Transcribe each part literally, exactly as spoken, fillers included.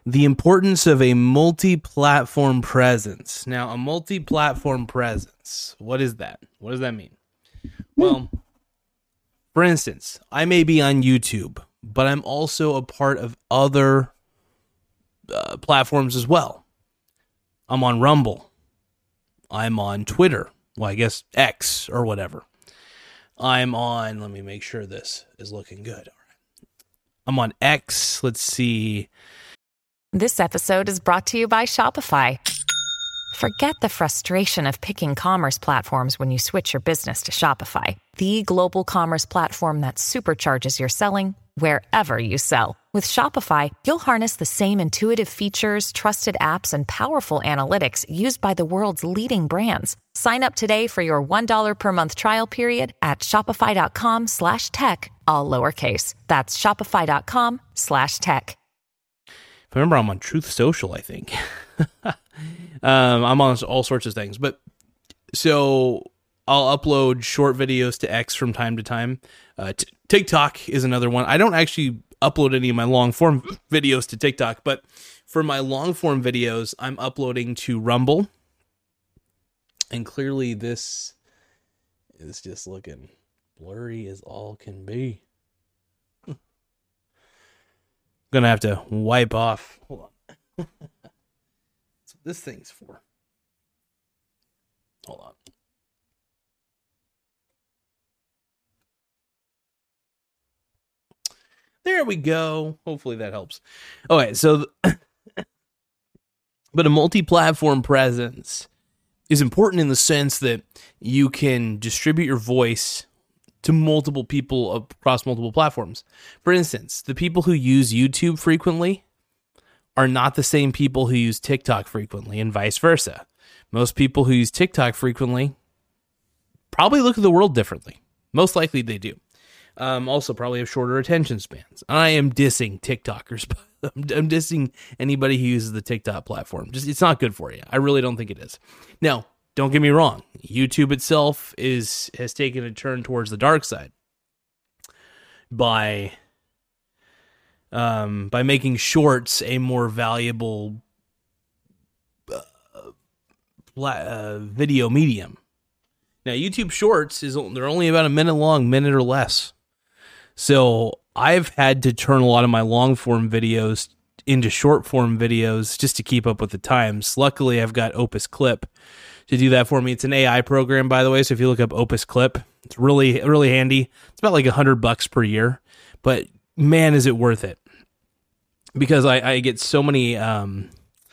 the importance of a multi-platform presence. Now, a multi-platform presence, what is that? What does that mean? Well, for instance, I may be on YouTube, but I'm also a part of other uh, platforms as well. I'm on Rumble. I'm on Twitter. Well, I guess X or whatever. I'm on, let me make sure this is looking good. All right. I'm on X. Let's see. This episode is brought to you by Shopify. Forget the frustration of picking commerce platforms when you switch your business to Shopify, the global commerce platform that supercharges your selling wherever you sell. With Shopify, you'll harness the same intuitive features, trusted apps, and powerful analytics used by the world's leading brands. Sign up today for your one dollar per month trial period at shopify.com slash tech, all lowercase. That's shopify.com slash tech. If I remember, I'm on Truth Social, I think. um, I'm on all sorts of things. But so I'll upload short videos to X from time to time. Uh, t- TikTok is another one. I don't actually upload any of my long form videos to TikTok, but for my long form videos, I'm uploading to Rumble. And clearly this is just looking blurry as all can be. Gonna have to wipe off. Hold on. That's what this thing's for. Hold on. There we go. Hopefully that helps. Okay, so the, but a multi-platform presence is important in the sense that you can distribute your voice to multiple people across multiple platforms. For instance, the people who use YouTube frequently are not the same people who use TikTok frequently, and vice versa. Most people who use TikTok frequently probably look at the world differently. Most likely they do. Um, also probably have shorter attention spans. I am dissing TikTokers, but I'm, I'm dissing anybody who uses the TikTok platform. Just, it's not good for you. I really don't think it is. Now, don't get me wrong. YouTube itself is has taken a turn towards the dark side by um, by making shorts a more valuable uh, uh, video medium. Now, YouTube Shorts is they're only about a minute long, minute or less. So I've had to turn a lot of my long form videos into short form videos just to keep up with the times. Luckily, I've got Opus Clip to do that for me. It's an A I program, by the way. So if you look up Opus Clip, it's really, really handy. It's about like a hundred bucks per year, but man, is it worth it? Because I, I get so many, um,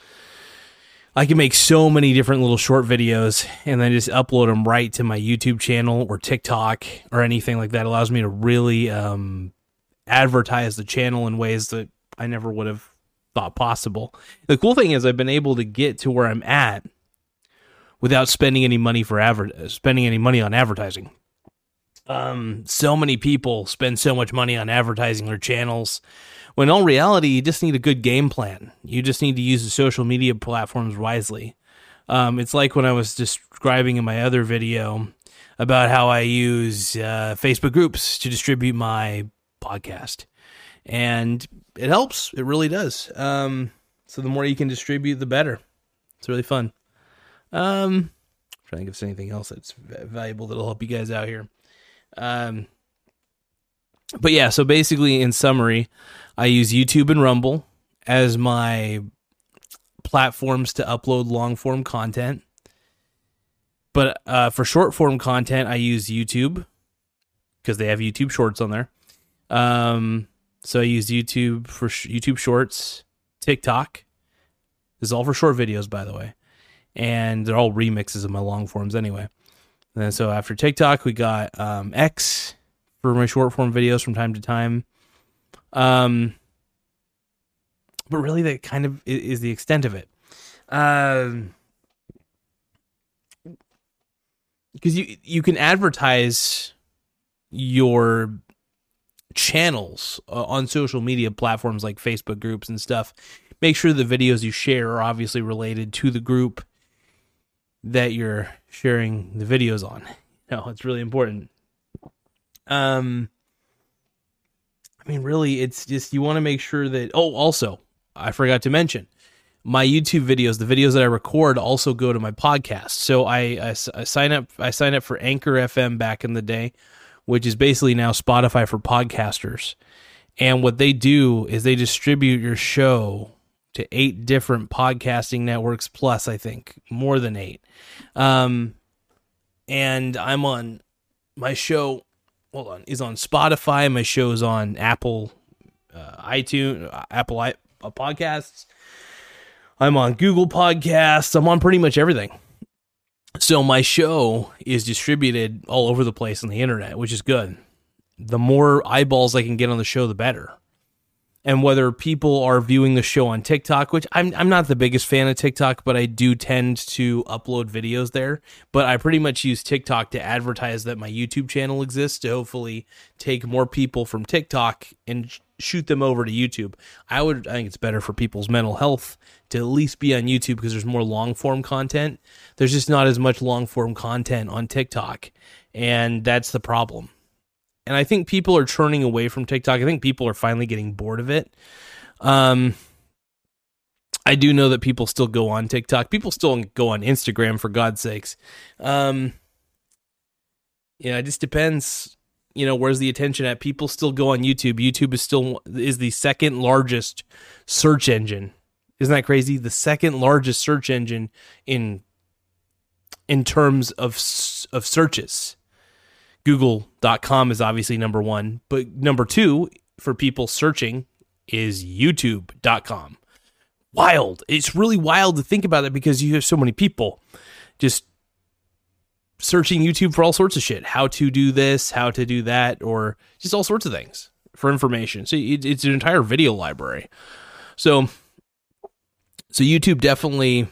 I can make so many different little short videos and then just upload them right to my YouTube channel or TikTok or anything like that. It allows me to really, um, advertise the channel in ways that I never would have thought possible. The cool thing is I've been able to get to where I'm at without spending any money for adver- spending any money on advertising. Um, so many people spend so much money on advertising their channels, when in all reality, you just need a good game plan. You just need to use the social media platforms wisely. Um, it's like when I was describing in my other video about how I use uh, Facebook groups to distribute my podcast. And it helps. It really does. Um, so the more you can distribute, the better. It's really fun. Um, I'm trying to think if there's anything else that's valuable that'll help you guys out here. Um, but yeah, so basically in summary, I use YouTube and Rumble as my platforms to upload long form content. But, uh, for short form content, I use YouTube because they have YouTube shorts on there. Um, so I use YouTube for sh- YouTube shorts, TikTok. This is all for short videos, by the way. And they're all remixes of my long forms anyway. And then so after TikTok, we got um, X for my short form videos from time to time. Um, but really, that kind of is the extent of it. Um, because you you can advertise your channels uh, on social media platforms like Facebook groups and stuff. Make sure the videos you share are obviously related to the group that you're sharing the videos on. No, it's really important. Um, I mean, really, it's just you want to make sure that. Oh, also, I forgot to mention, my YouTube videos, the videos that I record, also go to my podcast. So I, I, I sign up. I signed up for Anchor F M back in the day, which is basically now Spotify for podcasters. And what they do is they distribute your show to eight different podcasting networks, plus I think more than eight. Um, and I'm on my show. Hold on, is on Spotify. My show is on Apple, uh, iTunes, Apple I, uh, Podcasts. I'm on Google Podcasts. I'm on pretty much everything. So my show is distributed all over the place on the internet, which is good. The more eyeballs I can get on the show, the better. And whether people are viewing the show on TikTok, which I'm I'm not the biggest fan of TikTok, but I do tend to upload videos there. But I pretty much use TikTok to advertise that my YouTube channel exists to hopefully take more people from TikTok and shoot them over to YouTube. I would I think it's better for people's mental health to at least be on YouTube because there's more long form content. There's just not as much long form content on TikTok, and that's the problem. And I think people are turning away from TikTok. I think people are finally getting bored of it. Um, I do know that people still go on TikTok. People still go on Instagram, for God's sakes. Um, yeah, it just depends. You know, where's the attention at? People still go on YouTube. YouTube is still is the second largest search engine. Isn't that crazy? The second largest search engine in in terms of of searches. Google dot com is obviously number one, but number two for people searching is YouTube dot com. Wild. It's really wild to think about it because you have so many people just searching YouTube for all sorts of shit. How to do this, how to do that, or just all sorts of things for information. So it's an entire video library. So, so YouTube definitely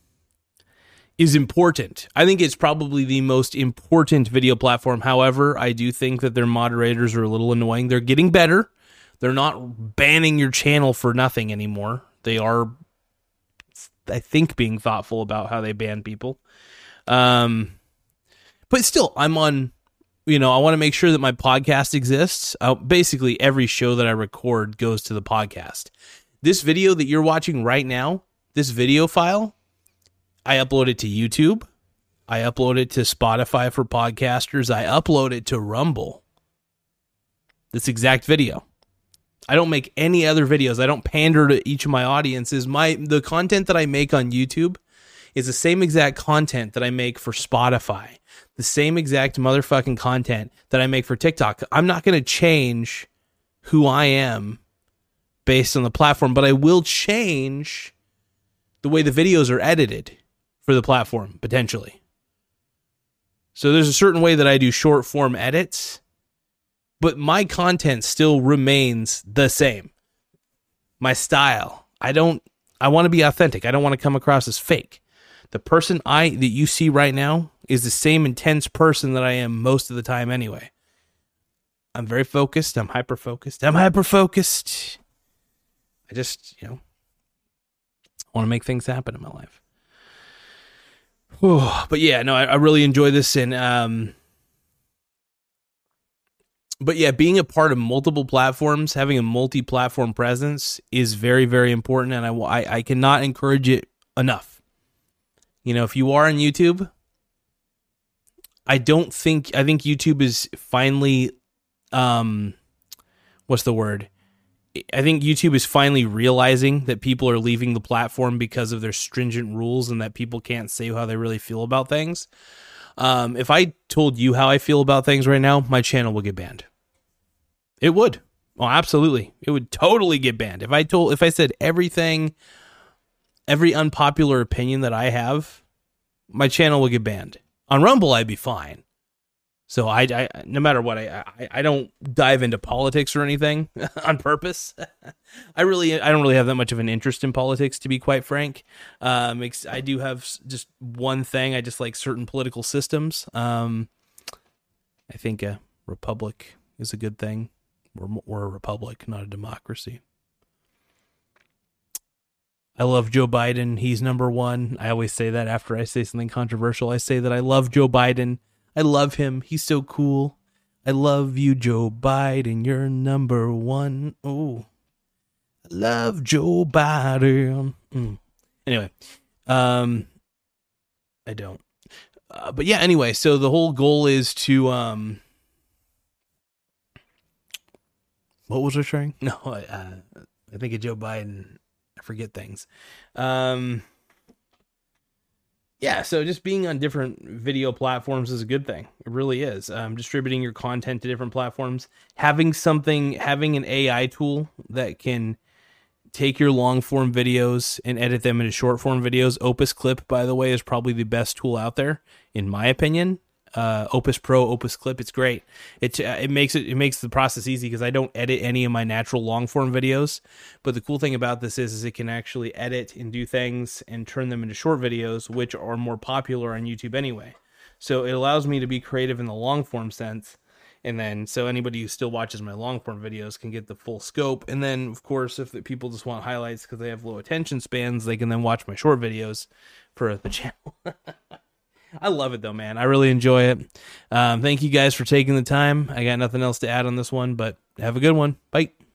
is important. I think it's probably the most important video platform. However, I do think that their moderators are a little annoying. They're getting better. They're not banning your channel for nothing anymore. They are, I think, being thoughtful about how they ban people. Um, but still, I'm on, you know, I want to make sure that my podcast exists. Uh, basically, every show that I record goes to the podcast. This video that you're watching right now, this video file, I upload it to YouTube. I upload it to Spotify for podcasters. I upload it to Rumble. This exact video. I don't make any other videos. I don't pander to each of my audiences. My the content that I make on YouTube is the same exact content that I make for Spotify. The same exact motherfucking content that I make for TikTok. I'm not going to change who I am based on the platform, but I will change the way the videos are edited for the platform, potentially. So there's a certain way that I do short form edits, but my content still remains the same. My style. I don't, I want to be authentic. I don't want to come across as fake. The person I, that you see right now is the same intense person that I am most of the time anyway. I'm very focused. I'm hyper focused. I'm hyper focused. I just, you know, want to make things happen in my life. Whew. But yeah, no, I, I really enjoy this. And, um, but yeah, being a part of multiple platforms, having a multi-platform presence is very, very important. And I, I, I cannot encourage it enough. You know, if you are on YouTube, I don't think, I think YouTube is finally, um, what's the word? I think YouTube is finally realizing that people are leaving the platform because of their stringent rules and that people can't say how they really feel about things. Um, if I told you how I feel about things right now, my channel would get banned. It would. Oh, absolutely. It would totally get banned. If I told, if I said everything, every unpopular opinion that I have, my channel would get banned. On Rumble, I'd be fine. So I, I, no matter what, I, I, I don't dive into politics or anything on purpose. I really, I don't really have that much of an interest in politics, to be quite frank. Um, I do have just one thing. I just like certain political systems. Um, I think a republic is a good thing. We're, we're a republic, not a democracy. I love Joe Biden. He's number one. I always say that after I say something controversial. I say that I love Joe Biden. I love him. He's so cool. I love you, Joe Biden. You're number one. Oh, I love Joe Biden. Mm. Anyway, um, I don't. Uh, but yeah, anyway, so the whole goal is to, um, what was I saying? No, uh, I think of Joe Biden. I forget things. Um, yeah, so just being on different video platforms is a good thing. It really is. Um, distributing your content to different platforms, having something, having an A I tool that can take your long form videos and edit them into short form videos. Opus Clip, by the way, is probably the best tool out there, in my opinion. Uh, Opus Pro, Opus Clip, it's great. It uh, it makes it it makes the process easy because I don't edit any of my natural long form videos. But the cool thing about this is, is it can actually edit and do things and turn them into short videos, which are more popular on YouTube anyway. So it allows me to be creative in the long form sense. And then, so anybody who still watches my long form videos can get the full scope. And then, of course, if the people just want highlights because they have low attention spans, they can then watch my short videos for the channel. I love it, though, man. I really enjoy it. Um, thank you guys for taking the time. I got nothing else to add on this one, but have a good one. Bye.